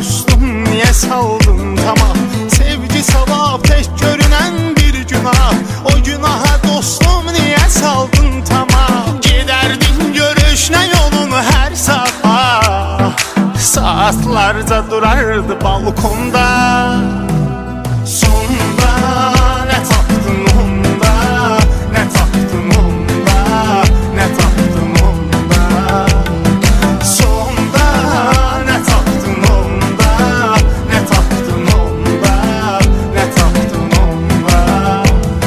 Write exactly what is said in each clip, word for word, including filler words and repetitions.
dostum niye saldın tamam? Sevgi sevap tek görünen bir günah. O günaha dostum niye saldın tamam? Giderdin görüşne yolunu her sabah. Saatlarca durardı balkonda. Sonunda ne tapdın onda, ne tapdın onda, ne tapdın onda. Sonunda ne tapdın onda, ne tapdın onda, ne tapdın onda.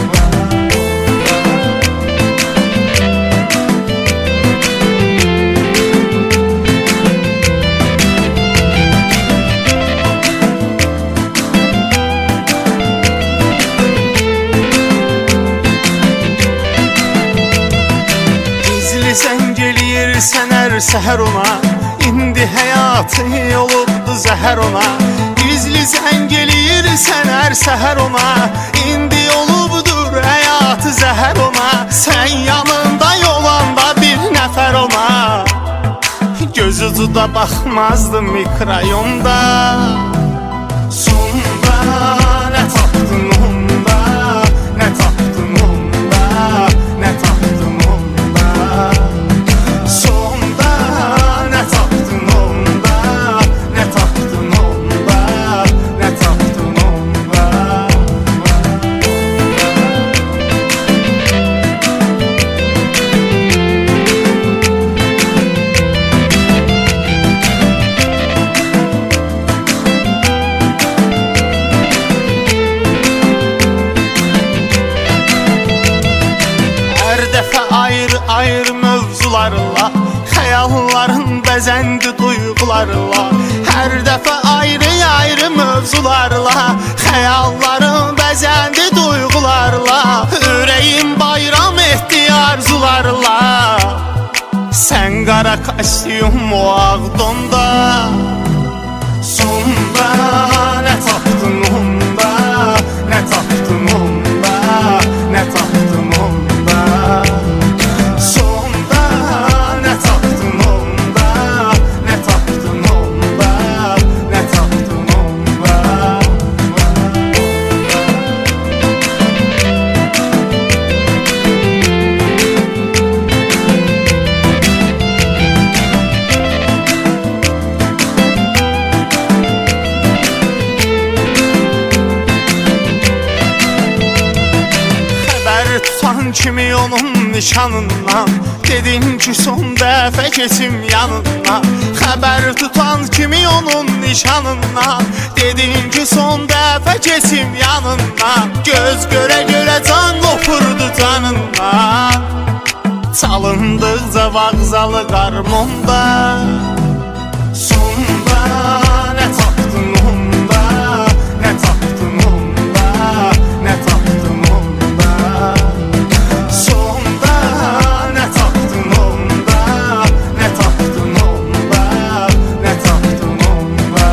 Sən gelirsən hər səhər ona, indi həyatı olubdu zəhər ona. Gizli sən gelirsən hər səhər ona, indi olubdur həyatı zəhər ona. Sən yanında yolanda bir nəfər ona, gözü da baxmazdı mikrayonda. Sonda nə tapdın onda, nə tapdın onda, nə tapdın onda. Sonda ne tapdın onda, ne tapdın onda, ne tapdın onda. Her dəfə ayrı ayrı mövzularla xəyalların bəzəndi duyğularla. Hər dəfə ayrı ayrı mövzularla xəyalların bəzəndi duyğularla. Ürəyim bayram etdi arzularla. Sən qara kostyum o ağ donda. Sonda nə tapdın onda, nə tapdın onda, nə tapdın onda. Sonda ne tapdın onda, ne tapdın onda, ne tapdın onda. Xəbər tutan kimi onun nişanından, dedin ki son dəfə keçim yanından. Xəbər tutan kimi onun nişanından, dedin ki son dəfə keçim yanından. Göz görə görə can qopurdu canından, çalındıqca vağzalı qarmonda. Sonda nə tapdın onda, nə tapdın onda, nə tapdın onda. Sonda ne tapdın onda, ne tapdın onda, ne tapdın onda.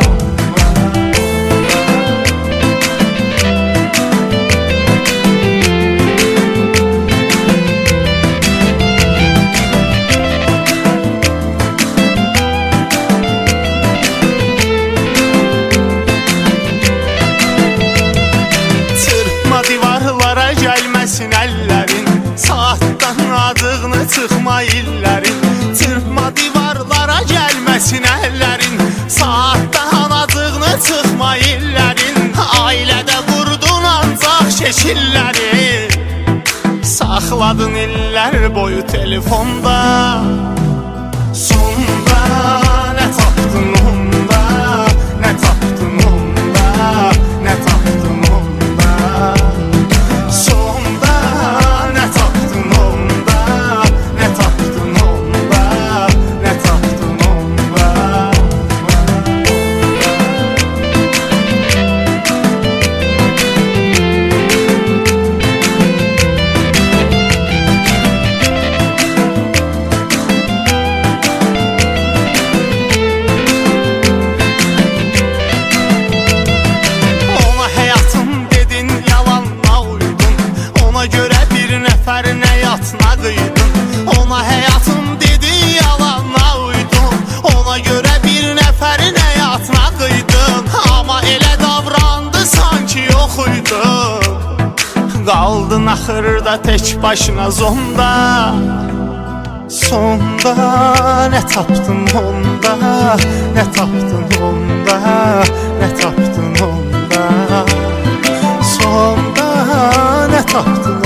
Çırpma divarlara gəlməsin əllərin, saatdan adığını çıxma illərin. Çırpma divarlara gəlməsin əllərin, saatdan adığını çıxma illərin. Ailədə qurdun ancaq şəkilləri, saxladın illər boyu telefonda. Sonda nə tapdın onda, nə tapdın onda, nə tapdın onda. Sonda ne tapdın onda, ne tapdın onda, ne tapdın onda. Ona görə bir nəfərin həyatına qıydın. Qaldın axırda tək başına zonda. Sonda nə tapdın onda, nə tapdın onda, nə tapdın onda. Sonda nə tapdın